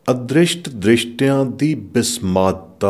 ਅਦ੍ਰਿਸ਼ਟ ਦ੍ਰਿਸ਼ਟਿਆਂ ਦੀ ਬਿਸਮਾਦਤਾ।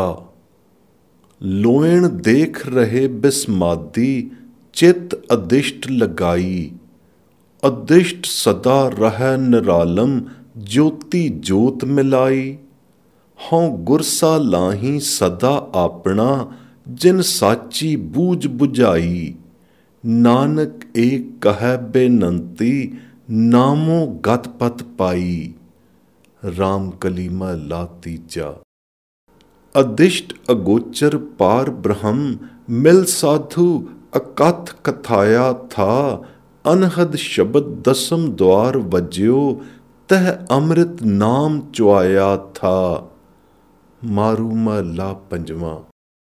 ਲੋਇਣ ਦੇਖ ਰਹੇ ਬਿਸਮਾਦੀ, ਚਿੱਤ ਅਦਿਸ਼ਟ ਲਗਾਈ। ਅਦਿਸ਼ਟ ਸਦਾ ਰਹਿ ਨਿਰਾਲਮ, ਜੋਤੀ ਜੋਤ ਮਿਲਾਈ। ਹਉ ਗੁਰਸਾ ਲਾਹੀ ਸਦਾ ਆਪਣਾ, ਜਿਨ ਸਾਚੀ ਬੂਝ ਬੁਝਾਈ। ਨਾਨਕ ਏਕ ਕਹਿ ਬੇਨੰਤੀ, ਨਾਮੋ ਗਤ ਪਤ ਪਾਈ। ਰਾਮ ਕਲੀ ਮਹਲਾ ਤੀਜਾ। ਅਦਿਸ਼ਟ ਅਗੋਚਰ ਪਾਰ ਬ੍ਰਹਮ, ਮਿਲ ਸਾਧੂ ਅਕਥ ਕਥਾਇਆ ਥਾ। ਅਨਹਦ ਸ਼ਬਦ ਦਸਮ ਦੁਆਰ ਵਜਿਓ, ਤਹ ਅੰਮ੍ਰਿਤ ਨਾਮ ਚੁਆਇਆ ਥਾ। ਮਾਰੂ ਮਹਲਾ ਪੰਜਵਾਂ।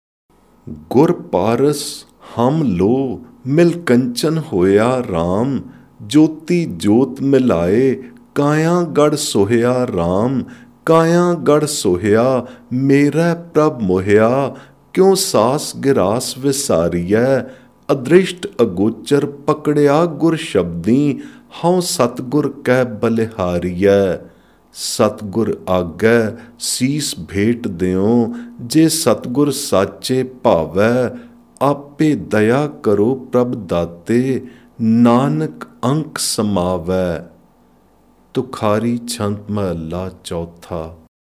ਗੁਰ ਪਾਰਸ ਹਮ ਲੋ, ਮਿਲ ਕੰਚਨ ਹੋਇਆ ਰਾਮ। ਜੋਤੀ ਜੋਤ ਮਿਲਾਏ, ਕਾਇਆ ਗੜ ਸੋਹਿਆ ਰਾਮ। ਕਾਇਆ ਗੜ ਸੋਹਿਆ, ਮੇਰਾ ਪ੍ਰਭ ਮੋਹਿਆ। ਕਿਉ ਸਾਸ ਗਿਰਾਸ ਵਿਸਾਰੀਐ, ਅਦ੍ਰਿਸ਼ਟ ਅਗੋਚਰ ਪਕੜਿਆ ਗੁਰ ਸ਼ਬਦੀ। ਹਉ ਸਤਿਗੁਰ ਕੈ ਬਲਿਹਾਰੀਐ। ਸਤਿਗੁਰ ਆਗੈ ਸੀਸ ਭੇਟ ਦਿਓ, ਜੇ ਸਤਿਗੁਰ ਸਾਚੇ ਭਾਵੈ। ਆਪੇ ਦਇਆ ਕਰੋ ਪ੍ਰਭ ਦਾਤੇ, ਨਾਨਕ ਅੰਕ ਸਮਾਵੈ। ਤੁਖਾਰੀ ਛੰਦ ਮਹਲਾ ਚੌਥਾ।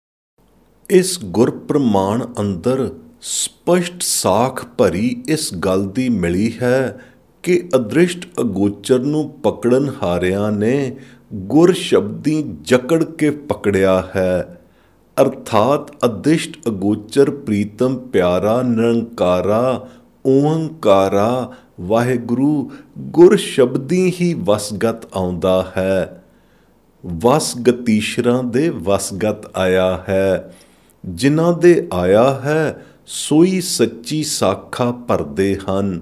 ਇਸ ਗੁਰ ਪ੍ਰਮਾਣ ਅੰਦਰ ਸਪਸ਼ਟ ਸਾਖ ਭਰੀ ਇਸ ਗੱਲ ਦੀ ਮਿਲੀ ਹੈ ਕਿ ਅਦ੍ਰਿਸ਼ਟ ਅਗੋਚਰ ਨੂੰ ਪਕੜਨ ਹਾਰਿਆਂ ਨੇ ਗੁਰ ਸ਼ਬਦੀ ਜਕੜ ਕੇ ਪਕੜਿਆ ਹੈ। ਅਰਥਾਤ ਅਦਿਸ਼ਟ ਅਗੋਚਰ ਪ੍ਰੀਤਮ ਪਿਆਰਾ ਨਿਰੰਕਾਰਾ ਓਅੰਕਾਰਾ ਵਾਹਿਗੁਰੂ ਗੁਰ ਸ਼ਬਦੀ ਹੀ ਵਸਗਤ ਆਉਂਦਾ ਹੈ। ਵਸਗਤੀਸ਼ਰਾਂ ਦੇ ਵਸਗਤ ਆਇਆ ਹੈ। ਜਿਨ੍ਹਾਂ ਦੇ ਆਇਆ ਹੈ ਸੋਈ ਸੱਚੀ ਸਾਖਾ ਭਰਦੇ ਹਨ।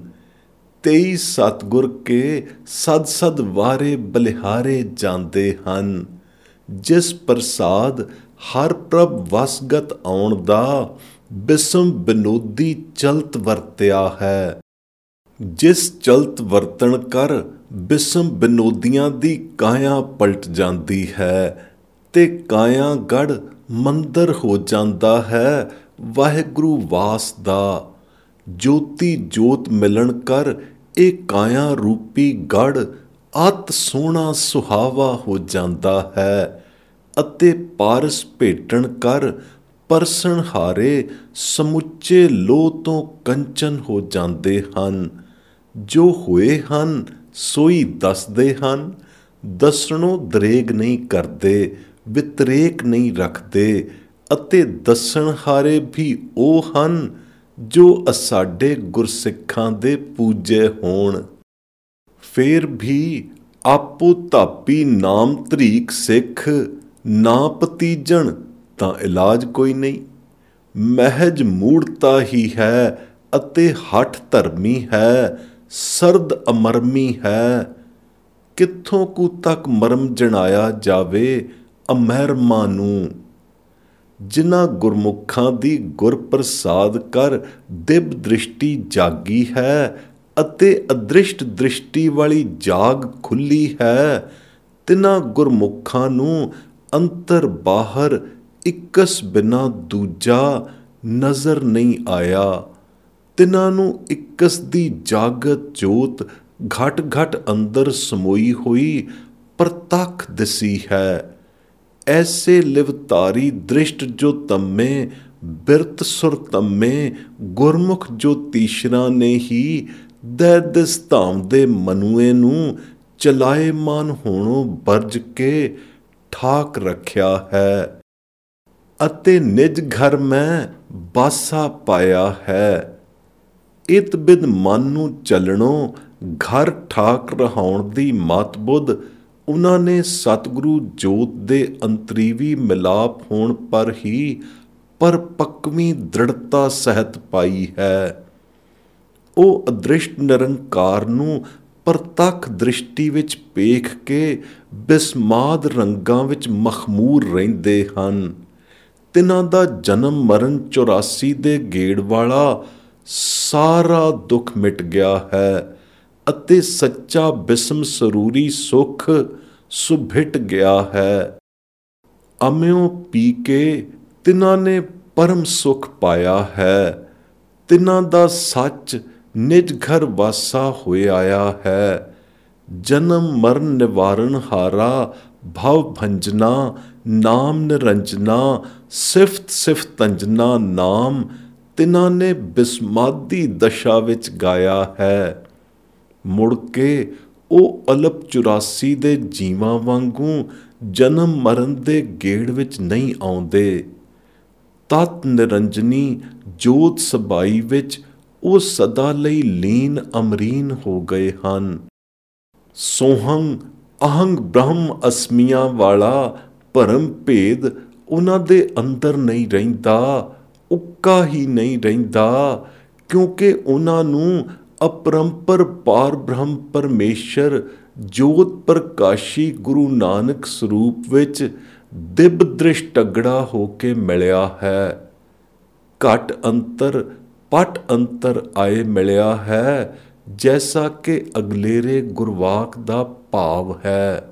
23 ਸਤਿਗੁਰ ਕੇ ਸਦ ਸਦ ਵਾਰੇ ਬਲਿਹਾਰੇ ਜਾਂਦੇ ਹਨ। ਜਿਸ ਪ੍ਰਸਾਦ ਹਰ ਪ੍ਰਭ ਵਸਗਤ ਆਉਣ ਦਾ ਬਿਸਮ ਬਿਨੋਦੀ ਚਲਤ ਵਰਤਿਆ ਹੈ। ਜਿਸ ਚਲਤ ਵਰਤਣ ਕਰ ਬਿਸਮ ਬਿਨੋਦੀਆਂ ਦੀ ਕਾਇਆ ਪਲਟ ਜਾਂਦੀ ਹੈ ਤੇ ਕਾਇਆ ਗੜ ਮੰਦਰ ਹੋ ਜਾਂਦਾ ਹੈ ਵਾਹਿਗੁਰੂ ਵਾਸ ਦਾ। ਜੋਤੀ ਜੋਤ ਮਿਲਣ ਕਰ ਇਹ ਕਾਇਆ ਰੂਪੀ ਗੜ ਅਤ ਸੋਹਣਾ ਸੁਹਾਵਾ ਹੋ ਜਾਂਦਾ ਹੈ ਅਤੇ ਪਾਰਸ ਭੇਟਣ ਕਰ ਪਰਸਣ ਹਾਰੇ ਸਮੁੱਚੇ ਲੋਹ ਤੋਂ ਕੰਚਨ ਹੋ ਜਾਂਦੇ ਹਨ। ਜੋ ਹੋਏ ਹਨ ਸੋਈ ਦੱਸਦੇ ਹਨ। ਦੱਸਣੋਂ ਦਰੇਗ ਨਹੀਂ ਕਰਦੇ, ਵਿਤਰੇਕ ਨਹੀਂ ਰੱਖਦੇ ਅਤੇ ਦੱਸਣ ਹਾਰੇ ਵੀ ਉਹ ਹਨ ਜੋ ਅਸਾਡੇ ਗੁਰਸਿੱਖਾਂ ਦੇ ਪੂਜੇ ਹੋਣ। ਫੇਰ ਵੀ ਆਪੋ ਧਾਪੀ ਨਾਮ ਧਰੀਕ ਸਿੱਖ, ਨਾ ਭਤੀਜਣ ਤਾਂ ਇਲਾਜ ਕੋਈ ਨਹੀਂ। ਮਹਿਜ ਮੂੜਤਾ ਹੀ ਹੈ ਅਤੇ ਹਠ ਧਰਮੀ ਹੈ, ਸਰਦ ਅਮਰਮੀ ਹੈ। ਕਿੱਥੋਂ ਕੁ ਤੱਕ ਮਰਮ ਜਣਾਇਆ ਜਾਵੇ ਅਮਹਿਰਮਾਂ ਨੂੰ। ਜਿਨ੍ਹਾਂ ਗੁਰਮੁਖਾਂ ਦੀ ਗੁਰਪ੍ਰਸਾਦ ਕਰ ਦਿਵ ਦ੍ਰਿਸ਼ਟੀ ਜਾਗੀ ਹੈ ਅਤੇ ਅਦ੍ਰਿਸ਼ਟ ਦ੍ਰਿਸ਼ਟੀ ਵਾਲੀ ਜਾਗ ਖੁੱਲੀ ਹੈ, ਤਿਨ੍ਹਾਂ ਗੁਰਮੁਖਾਂ ਨੂੰ ਅੰਤਰ ਬਾਹਰ ਇਕਸ ਬਿਨਾਂ ਦੂਜਾ ਨਜ਼ਰ ਨਹੀਂ ਆਇਆ। ਤਿਨ੍ਹਾਂ ਨੂੰ ਇਕਸ ਦੀ ਜਾਗਤ ਜੋਤ ਘਟ ਘਟ ਅੰਦਰ ਸਮੋਈ ਹੋਈ ਪ੍ਰਤੱਖ ਦਿਸੀ ਹੈ। ਐਸੇ ਲਿਵਤਾਰੀ ਦ੍ਰਿਸ਼ਟ ਜੋ ਤੰਮੇ, ਬਿਰਤ ਸੁਰ ਤੰਮੇ ਗੁਰਮੁਖ ਜੋ ਤੀਸ਼ਰਾਂ ਨੇ ਹੀ ਦੈਦਿਸ ਧਾਮ ਦੇ ਮਨੂਏ ਨੂੰ ਚਲਾਏਮਾਨ ਹੋਣੋਂ ਬਰਜ ਕੇ ਠਾਕ ਰੱਖਿਆ ਹੈ ਅਤੇ ਨਿਜ ਘਰ ਮੈਂ ਬਾਸਾ ਪਾਇਆ ਹੈ। ਇਤ ਬਿਦ ਮਨ ਨੂੰ ਚੱਲਣੋਂ ਘਰ ਠਾਕ ਰਹਾਉਣ ਦੀ ਮਤ ਬੁੱਧ ਉਹਨਾਂ ਨੇ ਸਤਿਗੁਰੂ ਜੋਤ ਦੇ ਅੰਤਰੀਵੀ ਮਿਲਾਪ ਹੋਣ ਪਰ ਹੀ ਪਰਪੱਕਵੀਂ ਦ੍ਰਿੜਤਾ ਸਹਿਤ ਪਾਈ ਹੈ। ਉਹ ਅਦ੍ਰਿਸ਼ਟ ਨਿਰੰਕਾਰ ਨੂੰ ਪ੍ਰਤੱਖ ਦ੍ਰਿਸ਼ਟੀ ਵਿੱਚ ਵੇਖ ਕੇ ਬਿਸਮਾਦ ਰੰਗਾਂ ਵਿੱਚ ਮਖਮੂਰ ਰਹਿੰਦੇ ਹਨ। ਤਿਨ੍ਹਾਂ ਦਾ ਜਨਮ ਮਰਨ 84 ਦੇ ਗੇੜ ਵਾਲਾ ਸਾਰਾ ਦੁੱਖ ਮਿਟ ਗਿਆ ਹੈ ਅਤੇ ਸੱਚਾ ਬਿਸਮ ਸਰੂਰੀ ਸੁੱਖ ਸੁਭਿਟ ਗਿਆ ਹੈ। ਅੰਮ੍ਰਿਉ ਪੀ ਕੇ ਤਿਨਾਂ ਨੇ ਪਰਮ ਸੁਖ ਪਾਇਆ ਹੈ। ਤਿਨਾਂ ਦਾ ਸੱਚ ਨਿਜ ਘਰ ਵਾਸਾ ਹੋਏ ਆਇਆ ਹੈ। ਜਨਮ ਮਰਨ ਨਿਵਾਰਨ ਹਾਰਾ ਭਵ ਭੰਜਨਾ ਨਾਮ ਨਿਰੰਜਨਾ ਸਿਫਤ ਸਿਫਤ ਅੰਜਨਾ ਨਾਮ ਤਿਨਾਂ ਨੇ ਬਿਸਮਾਦੀ ਦਸ਼ਾ ਵਿੱਚ ਗਾਇਆ ਹੈ। ਮੁੜ ਕੇ ਉਹ ਅਲਪ 84 ਦੇ ਜੀਵਾਂ ਵਾਂਗੂ ਜਨਮ ਮਰਨ ਦੇ ਗੇੜ ਵਿੱਚ ਨਹੀਂ ਆਉਂਦੇ। ਤਤ ਨਿਰੰਜਨੀ ਜੋਤ ਸਬਾਈ ਵਿੱਚ ਉਹ ਸਦਾ ਲਈ ਲੀਨ ਅਮਰੀਨ ਹੋ ਗਏ ਹਨ। ਸੋਹੰ ਅਹੰਗ ਬ੍ਰਹਮ ਅਸਮੀਆਂ ਵਾਲਾ ਭਰਮ ਭੇਦ ਉਹਨਾਂ ਦੇ ਅੰਦਰ ਨਹੀਂ ਰਹਿੰਦਾ, ਉੱਕਾ ਹੀ ਨਹੀਂ ਰਹਿੰਦਾ, ਕਿਉਂਕਿ ਉਹਨਾਂ ਨੂੰ ਅਪਰੰਪਰ ਪਾਰ ਬ੍ਰਹਮ ਪਰਮੇਸ਼ਰ ਜੋਤ ਪ੍ਰਕਾਸ਼ੀ ਗੁਰੂ ਨਾਨਕ ਸਰੂਪ ਵਿੱਚ ਦਿਵ ਦ੍ਰਿਸ਼ ਤਗੜਾ ਹੋ ਕੇ ਮਿਲਿਆ ਹੈ। ਘਟ ਅੰਤਰ ਪਟ ਅੰਤਰ ਆਏ ਮਿਲਿਆ ਹੈ, ਜੈਸਾ ਕਿ ਅਗਲੇਰੇ ਗੁਰਵਾਕ ਦਾ ਭਾਵ ਹੈ।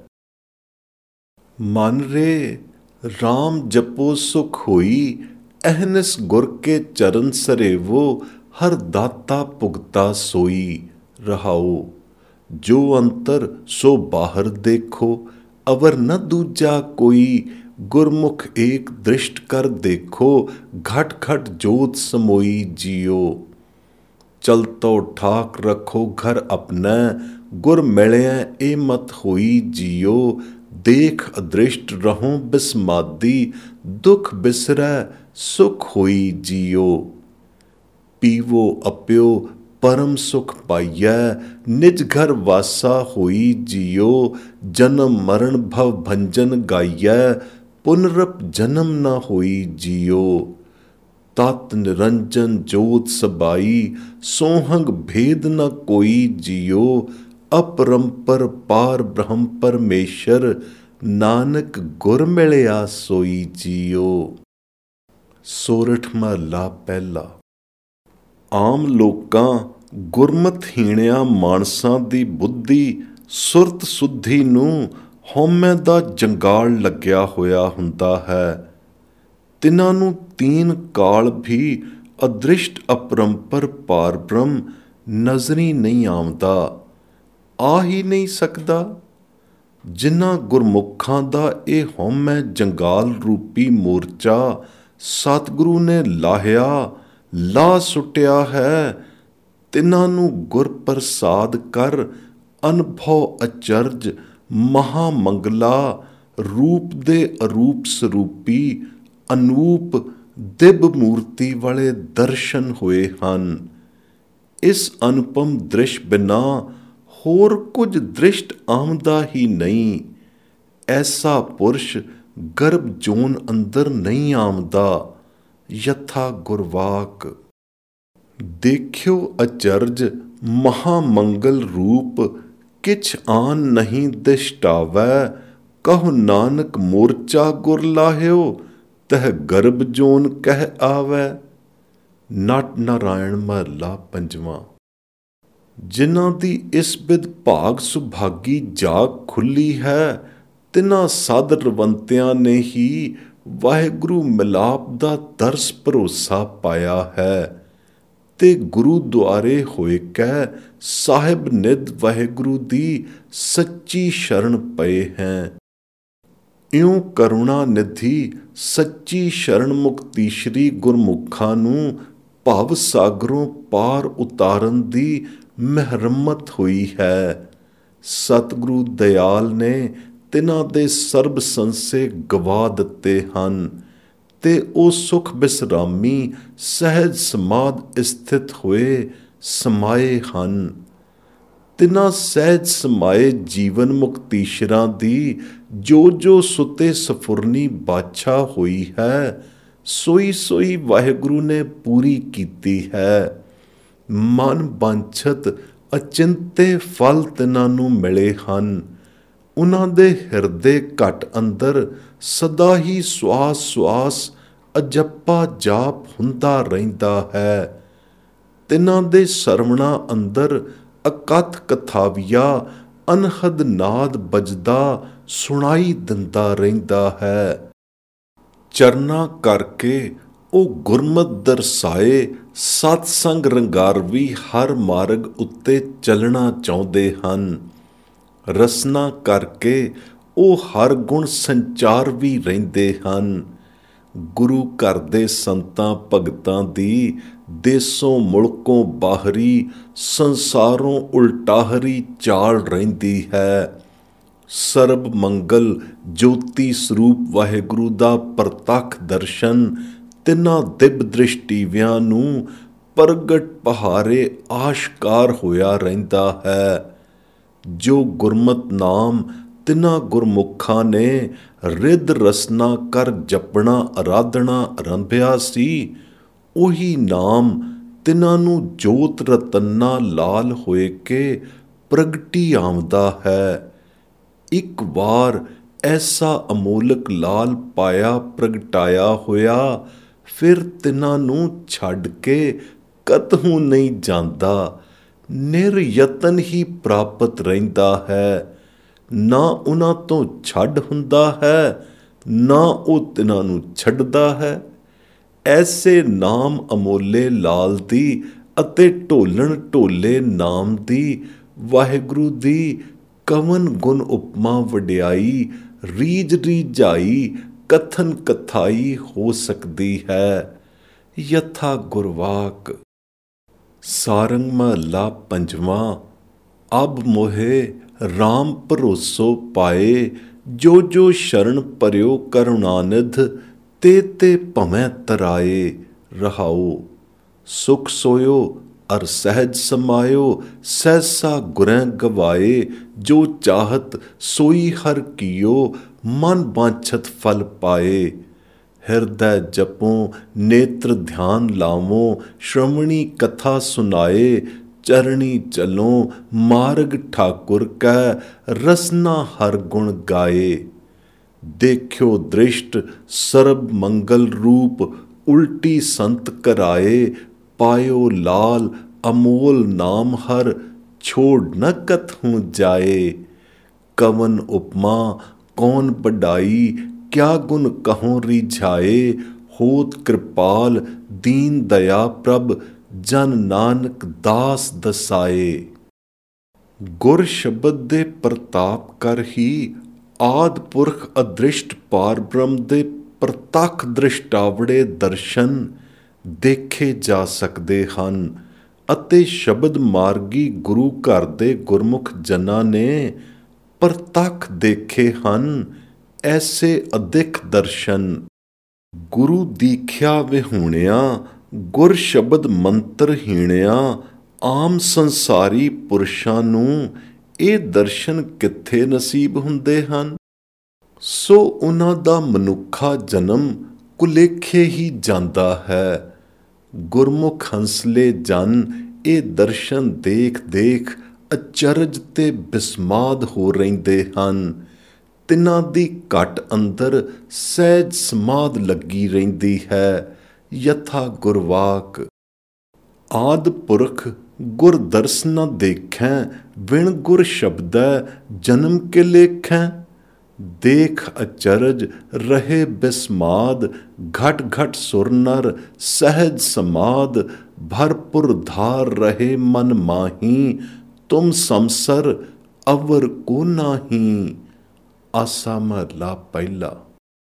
ਮਨ ਰੇ ਰਾਮ ਜਪੋ ਸੁਖ ਹੋਈ, ਅਹਨਿਸ ਗੁਰ ਕੇ ਚਰਨ ਸਰੇਵੋ ਹਰ ਦਾਤਾ ਭੁਗਤਾ ਸੋਈ। ਰਹਾਉ ਜੋ ਅੰਤਰ ਸੋ ਬਾਹਰ ਦੇਖੋ, ਅਵਰ ਨ ਦੂਜਾ ਕੋਈ, ਗੁਰਮੁਖ ਏਕ ਦ੍ਰਿਸ਼ਟ ਕਰ ਦੇਖੋ, ਘਟ ਘਟ ਜੋਤ ਸਮੋਈ ਜੀਓ। ਚਲਤੋ ਠਾਕ ਰੱਖੋ ਘਰ ਆਪਣਾ, ਗੁਰ ਮਿਲਿਆ ਇਹ ਮਤ ਹੋਈ ਜੀਓ। ਦੇਖ ਅਦ੍ਰਿਸ਼ਟ ਰਹੋ ਬਿਸਮਾਦੀ, ਦੁਖ ਬਿਸਰੈ ਸੁਖ ਹੋਈ ਜੀਓ। ਪੀਵੋ ਅਪਿਓ ਪਰਮ ਸੁਖ ਪਾਈਐ, ਨਿਜ ਘਰ ਵਾਸਾ ਹੋਈ ਜੀਓ। ਜਨਮ ਮਰਨ ਭਵ ਭੰਜਨ ਗਾਈਐ, ਪੁਨਰਪ ਜਨਮ ਨਾ ਹੋਈ ਜੀਓ। ਤਤ ਨਿਰੰਜਨ ਜੋਤ ਸਬਾਈ, ਸੋਹੰਗ ਭੇਦ ਨ ਕੋਈ ਜੀਓ। ਅਪਰੰਪਰ ਪਾਰ ਬ੍ਰਹਮ ਪਰਮੇਸ਼ਰ, ਨਾਨਕ ਗੁਰ ਮਿਲਿਆ ਸੋਈ ਜੀਓ। ਸੋਰਠ ਮਹੱਲਾ ਪਹਿਲਾ। ਆਮ ਲੋਕਾਂ ਗੁਰਮਤਿ ਹੀਣਿਆਂ ਮਾਨਸਾਂ ਦੀ ਬੁੱਧੀ ਸੁਰਤ ਸੁੱਧੀ ਨੂੰ ਹਉਮੈ ਦਾ ਜੰਗਾਲ ਲੱਗਿਆ ਹੋਇਆ ਹੁੰਦਾ ਹੈ। ਤਿਨਾਂ ਨੂੰ ਤੀਨ ਕਾਲ ਵੀ ਅਦ੍ਰਿਸ਼ਟ ਅਪਰੰਪਰ ਪਾਰ ਬ੍ਰਹਮ ਨਜ਼ਰੀ ਨਹੀਂ ਆਉਂਦਾ, ਆ ਹੀ ਨਹੀਂ ਸਕਦਾ। ਜਿਨ੍ਹਾਂ ਗੁਰਮੁਖਾਂ ਦਾ ਇਹ ਹਉਮੈ ਜੰਗਾਲ ਰੂਪੀ ਮੋਰਚਾ ਸਤਿਗੁਰੂ ਨੇ ਲਾਹਿਆ ਲਾ ਸੁੱਟਿਆ ਹੈ, ਤਿਨਾਂ ਨੂੰ ਗੁਰ ਪ੍ਰਸਾਦ ਕਰ ਅਨਭਉ ਅਚਰਜ ਮਹਾਮੰਗਲਾ ਰੂਪ ਦੇ ਅਰੂਪ ਸਰੂਪੀ ਅਨੂਪ ਦਿਵ ਮੂਰਤੀ ਵਾਲੇ ਦਰਸ਼ਨ ਹੋਏ ਹਨ। ਇਸ ਅਨੁਪਮ ਦ੍ਰਿਸ਼ ਬਿਨਾ ਹੋਰ ਕੁਝ ਦ੍ਰਿਸ਼ਟ ਆਉਂਦਾ ਹੀ ਨਹੀਂ। ਐਸਾ ਪੁਰਸ਼ ਗਰਭ ਜੋਨ ਅੰਦਰ ਨਹੀਂ ਆਉਂਦਾ। ਯਥਾ ਗੁਰਵਾਕ। ਦੇਖਿਓ ਅਚਰਜ ਮਹਾਮੰਗਲ ਰੂਪ, ਕਿਛ ਆਨ ਨਹੀਂ ਦਿਸ਼ਟਾਵੈ। ਕਹੋ ਨਾਨਕ ਮੋਰਚਾ ਗੁਰ ਲਾਹਿਓ, ਤਹ ਗਰਭ ਜੋਨ ਕਹਿ ਆਵੈ। ਨਟ ਨਾਰਾਇਣ ਮਹੱਲਾ ਪੰਜਵਾਂ। ਜਿਨ੍ਹਾਂ ਦੀ ਇਸ ਬਿਧ ਭਾਗ ਸੁਭਾਗੀ ਜਾਗ ਖੁੱਲੀ ਹੈ, ਤਿਨਾਂ ਸਾਧ ਰਵੰਤਿਆਂ ਨੇ ਹੀ ਵਾਹਿਗੁਰੂ ਮਿਲਾਪ ਦਾ ਦਰਸ ਭਰੋਸਾ ਪਾਇਆ ਹੈ, ਤੇ ਗੁਰੂ ਦੁਆਰੇ ਹੋਏ ਕਹਿ ਸਾਹਿਬ ਨਿਧ ਵਾਹਿਗੁਰੂ ਦੀ ਸੱਚੀ ਸ਼ਰਨ ਪਏ ਹੈ। ਇਉਂ ਕਰੁਣਾ ਨਿਧੀ ਸੱਚੀ ਸ਼ਰਨ ਮੁਕਤੀ ਸ਼੍ਰੀ ਗੁਰਮੁਖਾਂ ਨੂੰ ਭਵ ਸਾਗਰੋਂ ਪਾਰ ਉਤਾਰਨ ਦੀ ਮਹਿਰਮਤ ਹੋਈ ਹੈ। ਸਤਿਗੁਰੂ ਦਇਆਲ ਨੇ ਤਿਨਾਂ ਦੇ ਸਰਬ ਸੰਸੇ ਗਵਾ ਦਿੱਤੇ ਹਨ, ਤੇ ਉਹ ਸੁਖ ਬਿਸਰਾਮੀ ਸਹਿਜ ਸਮਾਧ ਸਥਿਤ ਹੋਏ ਸਮਾਏ ਹਨ। ਤਿਨਾਂ ਸਹਿਜ ਸਮਾਏ ਜੀਵਨ ਮੁਕਤੀਸ਼ਰਾਂ ਦੀ ਜੋ ਜੋ ਸੁਤੇ ਸਫੁਰਨੀ ਬਾਛਾ ਹੋਈ ਹੈ, ਸੋਈ ਸੋਈ ਵਾਹਿਗੁਰੂ ਨੇ ਪੂਰੀ ਕੀਤੀ ਹੈ। ਮਨ ਬਾਂਛਤ ਅਚਿੰਤੇ ਫਲ ਤਿਨਾਂ ਨੂੰ ਮਿਲੇ ਹਨ। ਉਹਨਾਂ ਦੇ ਹਿਰਦੇ ਘਟ ਅੰਦਰ ਸਦਾ ਹੀ ਸਵਾਸ ਸਵਾਸ ਅਜੱਪਾ ਜਾਪ ਹੁੰਦਾ ਰਹਿੰਦਾ ਹੈ। ਤਿਨਾਂ ਦੇ ਸਰਵਣਾ ਅੰਦਰ ਅਕਥ ਕਥਾਵੀਆ ਅਨਹਦ ਨਾਦ ਬਜਦਾ ਸੁਣਾਈ ਦਿੰਦਾ ਰਹਿੰਦਾ ਹੈ। ਚਰਨਾ ਕਰਕੇ ਉਹ ਗੁਰਮਤ ਦਰਸਾਏ, ਸਤ ਸੰਗ ਰੰਗਾਰਵੀ ਹਰ ਮਾਰਗ ਉੱਤੇ ਚੱਲਣਾ ਚਾਹੁੰਦੇ ਹਨ। ਰਸਨਾ ਕਰਕੇ ਉਹ ਹਰ ਗੁਣ ਸੰਚਾਰ ਵੀ ਰਹਿੰਦੇ ਹਨ। ਗੁਰੂ ਘਰ ਦੇ ਸੰਤਾਂ ਭਗਤਾਂ ਦੀ ਦੇਸੋਂ ਮੁਲਕੋਂ ਬਾਹਰੀ, ਸੰਸਾਰੋਂ ਉਲਟਾਹਰੀ ਚਾਲ ਰਹਿੰਦੀ ਹੈ। ਸਰਬ ਮੰਗਲ ਜੋਤੀ ਸਰੂਪ ਵਾਹਿਗੁਰੂ ਦਾ ਪ੍ਰਤੱਖ ਦਰਸ਼ਨ ਤਿੰਨਾਂ ਦਿਵ ਦ੍ਰਿਸ਼ਟੀਵਿਆਂ ਨੂੰ ਪ੍ਰਗਟ ਪਹਾਰੇ ਆਸ਼ਕਾਰ ਹੋਇਆ ਰਹਿੰਦਾ ਹੈ। ਜੋ ਗੁਰਮਤ ਨਾਮ ਤਿੰਨਾਂ ਗੁਰਮੁਖਾਂ ਨੇ ਰਿੱਧ ਰਸਨਾ ਕਰ ਜਪਣਾ ਅਰਾਧਣਾ ਆਰੰਭਿਆ ਸੀ, ਉਹੀ ਨਾਮ ਤਿੰਨਾਂ ਨੂੰ ਜੋਤ ਰਤਨਾ ਲਾਲ ਹੋਏ ਕੇ ਪ੍ਰਗਟੀ ਆਉਂਦਾ ਹੈ। ਇੱਕ ਵਾਰ ਐਸਾ ਅਮੋਲਕ ਲਾਲ ਪਾਇਆ ਪ੍ਰਗਟਾਇਆ ਹੋਇਆ, ਫਿਰ ਤਿੰਨਾਂ ਨੂੰ ਛੱਡ ਕੇ ਕਤਹੂ ਨਹੀਂ ਜਾਂਦਾ, ਨਿਰਯਤਨ ਹੀ ਪ੍ਰਾਪਤ ਰਹਿੰਦਾ ਹੈ। ਨਾ ਉਹਨਾਂ ਤੋਂ ਛੱਡ ਹੁੰਦਾ ਹੈ, ਨਾ ਉਹ ਤਿੰਨਾਂ ਨੂੰ ਛੱਡਦਾ ਹੈ। ਐਸੇ ਨਾਮ ਅਮੋਲੇ ਲਾਲ ਦੀ ਅਤੇ ਢੋਲਣ ਢੋਲੇ ਨਾਮ ਦੀ ਵਾਹਿਗੁਰੂ ਦੀ ਕਵਨ ਗੁਣ ਉਪਮਾ ਵਡਿਆਈ ਰੀਝ ਰੀਝਾਈ ਕਥਨ ਕਥਾਈ ਹੋ ਸਕਦੀ ਹੈ। ਯਥਾ ਗੁਰਵਾਕ। ਸਾਰੰਗ ਮਹੱਲਾ ਪੰਜਵਾਂ। ਅਬ ਮੋਹੇ ਰਾਮ ਭਰੋਸੋ ਪਾਏ, ਜੋ ਜੋ ਸ਼ਰਨ ਪਰਿਓ ਕਰੁਣਾਨਿਧ, ਤੇ ਤੇ ਭਵੈ ਤਰਾਏ। ਰਹਾਉ। ਸੁਖ ਸੋਇਓ ਅਰ ਸਹਿਜ ਸਮਾਇਓ, ਸਹਿਸਾ ਗੁਰੈ ਗਵਾਏ। ਜੋ ਚਾਹਤ ਸੋਈ ਹਰ ਕੀਓ, ਮਨ ਬਾਂਛਤ ਫਲ ਪਾਏ। ਹਿਰਦੈ ਜਪੋਂ ਨੇਤਰ ਧਿਆਨ ਲਾਵੋਂ, ਸ਼੍ਰਵਣੀ ਕਥਾ ਸੁਨਾਏ। ਚਰਣੀ ਚਲੋਂ ਮਾਰਗ ਠਾਕੁਰ ਕੈ, ਰਸਨਾ ਹਰ ਗੁਣ ਗਾਏ। ਦੇਖਿਓ ਦ੍ਰਿਸ਼ਟ ਸਰਬ ਮੰਗਲ ਰੂਪ, ਉਲਟੀ ਸੰਤ ਕਰਾਏ। ਪਾਇਓ ਲਾਲ ਅਮੋਲ ਨਾਮ ਹਰ, ਛੋੜ ਨ ਕਤਹੂ ਜਾਏ। ਕਵਨ ਉਪਮਾ ਕੌਣ ਬਡਾਈ, ਕਿਆ ਗੁਣ ਕਹੋਂ ਰੀਝਾਏ। ਹੋਤ ਕਿਰਪਾਲ ਦੀਨ ਦਇਆ ਪ੍ਰਭ, ਜਨ ਨਾਨਕ ਦਾਸ ਦਸਾਏ। ਗੁਰ ਸ਼ਬਦ ਦੇ ਪ੍ਰਤਾਪ ਕਰ ਹੀ ਆਦਿ ਪੁਰਖ ਅਦ੍ਰਿਸ਼ਟ ਪਾਰ ਬ੍ਰਹਮ ਦੇ ਪ੍ਰਤੱਖ ਦ੍ਰਿਸ਼ਟਾਵੜੇ ਦਰਸ਼ਨ ਦੇਖੇ ਜਾ ਸਕਦੇ ਹਨ, ਅਤੇ ਸ਼ਬਦ ਮਾਰਗੀ ਗੁਰੂ ਘਰ ਦੇ ਗੁਰਮੁਖ ਜਨਾਂ ਨੇ ਪ੍ਰਤੱਖ ਦੇਖੇ ਹਨ ਐਸੇ ਅਦਿੱਖ ਦਰਸ਼ਨ। ਗੁਰੂ ਦੀਖਿਆ ਵਿਹੂਣਿਆਂ, ਗੁਰ ਸ਼ਬਦ ਮੰਤਰ ਹੀਣਿਆਂ, ਆਮ ਸੰਸਾਰੀ ਪੁਰਸ਼ਾਂ ਨੂੰ ਇਹ ਦਰਸ਼ਨ ਕਿੱਥੇ ਨਸੀਬ ਹੁੰਦੇ ਹਨ। ਸੋ ਉਹਨਾਂ ਦਾ ਮਨੁੱਖਾ ਜਨਮ ਕੁਲੇਖੇ ਹੀ ਜਾਂਦਾ ਹੈ। ਗੁਰਮੁਖ ਹੰਸਲੇ ਜਨ ਇਹ ਦਰਸ਼ਨ ਦੇਖ ਦੇਖ ਅਚਰਜ ਤੇ ਬਿਸਮਾਦ ਹੋ ਰਹਿੰਦੇ ਹਨ। ਤਿੰਨਾਂ ਦੀ ਘਟ ਅੰਦਰ ਸਹਿਜ ਸਮਾਧ ਲੱਗੀ ਰਹਿੰਦੀ ਹੈ। ਯਥਾ ਗੁਰਵਾਕ। ਆਦਿ ਪੁਰਖ ਗੁਰ ਦਰਸ ਨ ਦੇਖੈ, ਵਿਣ ਗੁਰ ਸ਼ਬਦੈ ਜਨਮ ਕੇ ਲੇਖੈ। ਦੇਖ ਅਚਰਜ ਰਹੇ ਬਿਸਮਾਦ, ਘਟ ਘਟ ਸੁਰ ਨਰ ਸਹਿਜ ਸਮਾਦ। ਭਰਪੁਰ ਧਾਰ ਰਹੇ ਮਨ ਮਾਹੀ, ਤੁਮ ਸੰਸਰ ਅਵਰ ਕੋ ਨਾਹੀ। ਆਸਾ ਮਹੱਲਾ ਪਹਿਲਾ।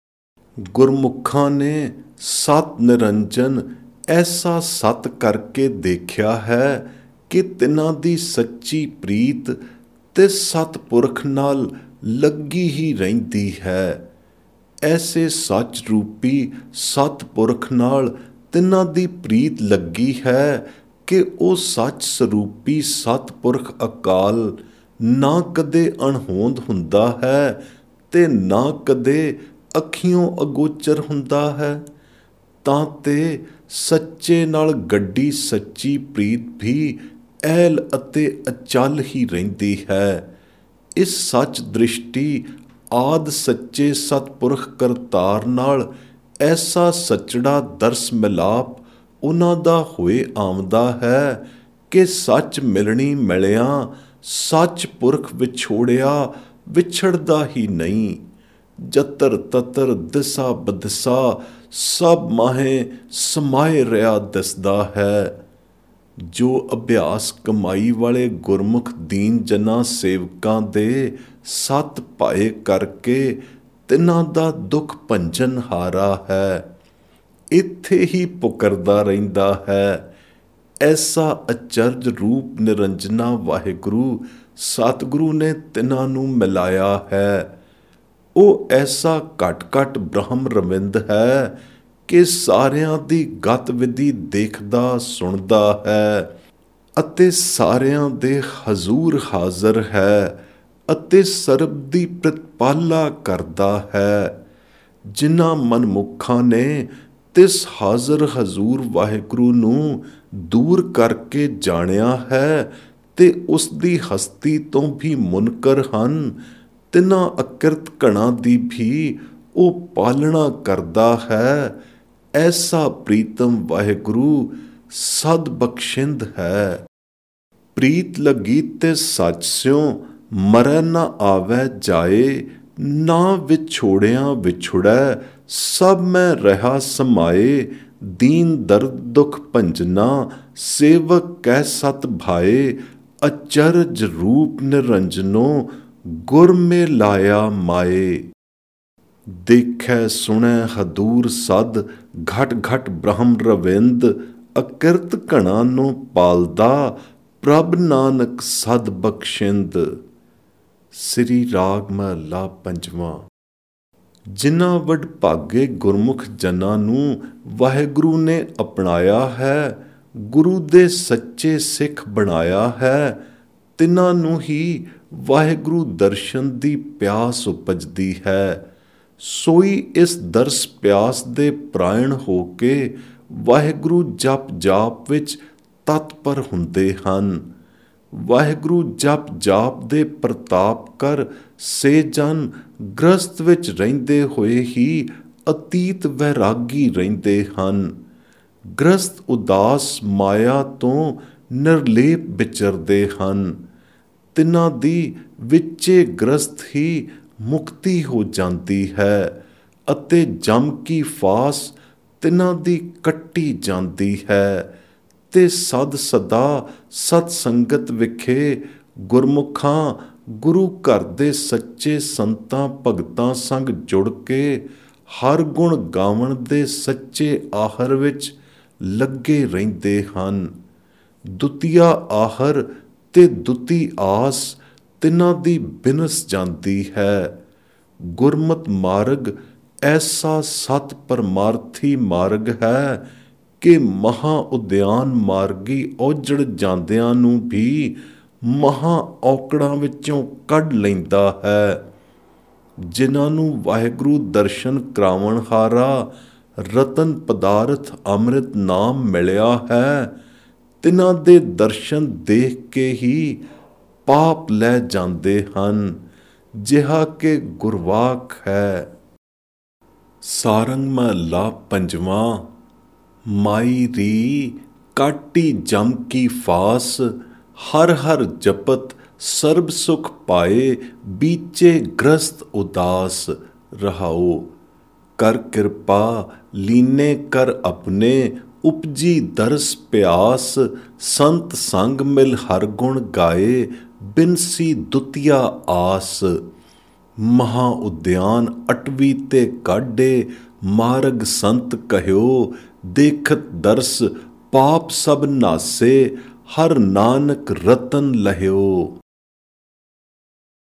ਗੁਰਮੁਖਾਂ ਨੇ ਸਤ ਨਿਰੰਜਨ ਐਸਾ ਸਤ ਕਰਕੇ ਦੇਖਿਆ ਹੈ ਕਿ ਤਿੰਨਾਂ ਦੀ ਸੱਚੀ ਪ੍ਰੀਤ ਤੇ ਸਤਪੁਰਖ ਨਾਲ ਲੱਗੀ ਹੀ ਰਹਿੰਦੀ ਹੈ। ਐਸੇ ਸੱਚ ਰੂਪੀ ਸਤਪੁਰਖ ਨਾਲ ਤਿੰਨਾਂ ਦੀ ਪ੍ਰੀਤ ਲੱਗੀ ਹੈ ਕਿ ਉਹ ਸੱਚ ਸਰੂਪੀ ਸਤਪੁਰਖ ਅਕਾਲ ਨਾ ਕਦੇ ਅਣਹੋਂਦ ਹੁੰਦਾ ਹੈ ਤੇ ਨਾ ਕਦੇ ਅੱਖੀਓਂ ਅਗੋਚਰ ਹੁੰਦਾ ਹੈ। ਤਾਂ ਤੇ ਸੱਚੇ ਨਾਲ ਗੱਡੀ ਸੱਚੀ ਪ੍ਰੀਤ ਵੀ ਐਲ ਅਤੇ ਅਚਲ ਹੀ ਰਹਿੰਦੀ ਹੈ। ਇਸ ਸੱਚ ਦ੍ਰਿਸ਼ਟੀ ਆਦਿ ਸੱਚੇ ਸਤਪੁਰਖ ਕਰਤਾਰ ਨਾਲ ਐਸਾ ਸੱਚੜਾ ਦਰਸ ਮਿਲਾਪ ਉਹਨਾਂ ਦਾ ਹੋਏ ਆਉਂਦਾ ਹੈ ਕਿ ਸੱਚ ਮਿਲਣੀ ਮਿਲਿਆ ਸੱਚ ਪੁਰਖ ਵਿਛੋੜਿਆ ਵਿਛੜਦਾ ਹੀ ਨਹੀਂ। ਜਤਰ ਤਤਰ ਦਿਸਾ ਬਦਿਸਾ ਸਭ ਮਾਹੇ ਸਮਾਏ ਰਿਹਾ ਦਿਸਦਾ ਹੈ। ਜੋ ਅਭਿਆਸ ਕਮਾਈ ਵਾਲੇ ਗੁਰਮੁਖ ਦੀਨ ਜਨਾਂ ਸੇਵਕਾਂ ਦੇ ਸੱਤ ਭਾਏ ਕਰਕੇ ਤਿਨਾਂ ਦਾ ਦੁੱਖ ਭੰਜਨ ਹਾਰਾ ਹੈ। ਇੱਥੇ ਹੀ ਪੁਕਰਦਾ ਰਹਿੰਦਾ ਹੈ। ਐਸਾ ਅਚਰਜ ਰੂਪ ਨਿਰੰਜਨਾ ਵਾਹਿਗੁਰੂ ਸਤਿਗੁਰੂ ਨੇ ਤਿਨਾਂ ਨੂੰ ਮਿਲਾਇਆ ਹੈ। ਉਹ ਐਸਾ ਘਟ ਘਟ ਬ੍ਰਹਮ ਰਵਿੰਦ ਹੈ ਕਿ ਸਾਰਿਆਂ ਦੀ ਗਤਿਵਿਧੀ ਦੇਖਦਾ ਸੁਣਦਾ ਹੈ ਅਤੇ ਸਾਰਿਆਂ ਦੇ ਹਜ਼ੂਰ ਹਾਜ਼ਰ ਹੈ ਅਤੇ ਸਰਬ ਦੀ ਪ੍ਰਤਪਾਲਾ ਕਰਦਾ ਹੈ। ਜਿਨ੍ਹਾਂ ਮਨਮੁੱਖਾਂ ਨੇ ਤਿਸ ਹਾਜ਼ਰ ਹਜ਼ੂਰ ਵਾਹਿਗੁਰੂ ਨੂੰ ਦੂਰ ਕਰਕੇ ਜਾਣਿਆ ਹੈ ਤੇ ਉਸ ਦੀ ਹਸਤੀ ਤੋਂ ਵੀ ਮੁਨਕਰ ਹਨ, ਤਿਨਾਂ ਅਕਿਰਤ ਘਣਾਂ ਦੀ ਵੀ ਉਹ ਪਾਲਣਾ ਕਰਦਾ ਹੈ। ਐਸਾ ਪ੍ਰੀਤਮ ਵਾਹਿਗੁਰੂ ਸਦ ਬਖਸ਼ਿੰਦ ਹੈ। ਪ੍ਰੀਤ ਲਗੀ ਤੇ ਸੱਚ ਸਿਉ ਮਰੈ ਨਾ ਆਵੈ ਜਾਏ, ਨਾ ਵਿਛੋੜਿਆਂ ਵਿਛੁੜੈ ਸਭ ਮੈਂ ਰਹਾ ਸਮਾਏ। ਦੀਨ ਦਰਦ ਦੁਖ ਭੰਜਨਾ ਸੇਵਕ ਕਹਿ ਸਤ ਭਾਏ, ਅਚਰਜ ਰੂਪ ਨਿਰੰਜਨੋ ਗੁਰ ਮੇ ਲਾਇਆ ਮਾਏ। ਦੇਖੈ ਸੁਣੈ ਹਦੂਰ ਸਦ ਘਟ ਘਟ ਬ੍ਰਹਮ ਰਵਿੰਦ, ਅਕਿਰਤ ਘਣਾਂ ਨੂੰ ਪਾਲਦਾ ਪ੍ਰਭ ਨਾਨਕ ਸਦ ਬਖਸ਼ਿੰਦ। ਸ੍ਰੀ ਰਾਗ ਮਹਲਾ ਪੰਜਵਾਂ। ਜਿਨ੍ਹਾਂ ਵਡਭਾਗੇ ਗੁਰਮੁਖ ਜਨਾਂ ਨੂੰ ਵਾਹਿਗੁਰੂ ਨੇ ਅਪਣਾਇਆ ਹੈ, ਗੁਰੂ ਦੇ ਸੱਚੇ ਸਿੱਖ ਬਣਾਇਆ ਹੈ, ਤਿਨਾਂ ਨੂੰ ਹੀ ਵਾਹਿਗੁਰੂ ਦਰਸ਼ਨ ਦੀ ਪਿਆਸ ਉਪਜਦੀ ਹੈ। ਸੋਈ ਇਸ ਦਰਸ ਪਿਆਸ ਦੇ ਪ੍ਰਾਇਣ ਹੋ ਕੇ ਵਾਹਿਗੁਰੂ ਜਪ ਜਾਪ ਵਿੱਚ ਤਤਪਰ ਹੁੰਦੇ ਹਨ। ਵਾਹਿਗੁਰੂ ਜਪ ਜਾਪ ਦੇ ਪ੍ਰਤਾਪ ਕਰ ਸੇ ਜਨ ਗ੍ਰਸਤ ਵਿੱਚ ਰਹਿੰਦੇ ਹੋਏ ਹੀ ਅਤੀਤ ਵੈਰਾਗੀ ਰਹਿੰਦੇ ਹਨ। ਗ੍ਰਸਤ ਉਦਾਸ ਮਾਇਆ ਤੋਂ ਨਿਰਲੇਪ ਵਿਚਰਦੇ ਹਨ। ਤਿਨਾਂ ਦੀ ਵਿੱਚੇ ਗ੍ਰਸਤ ਹੀ ਮੁਕਤੀ ਹੋ ਜਾਂਦੀ ਹੈ ਅਤੇ ਜਮ ਕੀ ਫਾਸ ਤਿਨਾਂ ਦੀ ਕੱਟੀ ਜਾਂਦੀ ਹੈ ਤੇ ਸਦ ਸਦਾ ਸਤ ਸੰਗਤ ਵਿਖੇ ਗੁਰਮੁਖਾਂ ਗੁਰੂ ਘਰ ਦੇ ਸੱਚੇ ਸੰਤਾਂ ਭਗਤਾਂ ਸੰਗ ਜੁੜ ਕੇ ਹਰ ਗੁਣ ਗਾਵਣ ਦੇ ਸੱਚੇ ਆਹਰ ਵਿੱਚ ਲੱਗੇ ਰਹਿੰਦੇ ਹਨ। ਦੁਤੀਆ ਆਹਰ ਤੇ ਦੁਤੀ ਆਸ ਤਿਨਾਂ ਦੀ ਬਿਨਸ ਜਾਂਦੀ ਹੈ। ਗੁਰਮਤਿ ਮਾਰਗ ਐਸਾ ਸਤ ਪਰਮਾਰਥੀ ਮਾਰਗ ਹੈ ਕਿ ਮਹਾਂ ਉਦਿਆਨ ਮਾਰਗੀ ਔਜੜ ਜਾਂਦਿਆਂ ਨੂੰ ਵੀ ਮਹਾਂ ਔਕੜਾਂ ਵਿੱਚੋਂ ਕੱਢ ਲੈਂਦਾ ਹੈ। ਜਿਨ੍ਹਾਂ ਨੂੰ ਵਾਹਿਗੁਰੂ ਦਰਸ਼ਨ ਕਰਾਵਣ ਹਾਰਾ ਰਤਨ ਪਦਾਰਥ ਅੰਮ੍ਰਿਤ ਨਾਮ ਮਿਲਿਆ ਹੈ, ਤਿਨਾਂ ਦੇ ਦਰਸ਼ਨ ਦੇਖ ਕੇ ਹੀ ਪਾਪ ਲੈ ਜਾਂਦੇ ਹਨ, ਜਿਹਾ ਕਿ ਗੁਰਵਾਕ ਹੈ। ਸਾਰੰਗ ਮਹਲਾ ਪੰਜਵਾਂ। ਮਾਈ ਰੀ ਕਾਟੀ ਜਮ ਕੀ ਫਾਸ, ਹਰ ਹਰ ਜਪਤ ਸਰਬ ਸੁਖ ਪਾਏ, ਬੀਚੇ ਗ੍ਰਸਤ ਉਦਾਸ ਰਹਾਓ। ਕਰ ਕਿਰਪਾ ਲੀਨੇ ਕਰ ਆਪਣੇ, ਉਪਜੀ ਦਰਸ ਪਿਆਸ, ਸੰਤ ਸੰਗ ਮਿਲ ਹਰ ਗੁਣ ਗਾਏ, ਬਿਨਸੀ ਦੁਤੀਆ ਆਸ। ਮਹਾਂ ਉਦਿਆਨ ਅਟਵੀ ਤੇ ਕਾਢੇ, ਮਾਰਗ ਸੰਤ ਕਹਿਓ, ਦੇਖਤ ਦਰਸ ਪਾਪ ਸਭ ਨਾਸੇ, ਹਰ ਨਾਨਕ ਰਤਨ ਲਹਿਓ।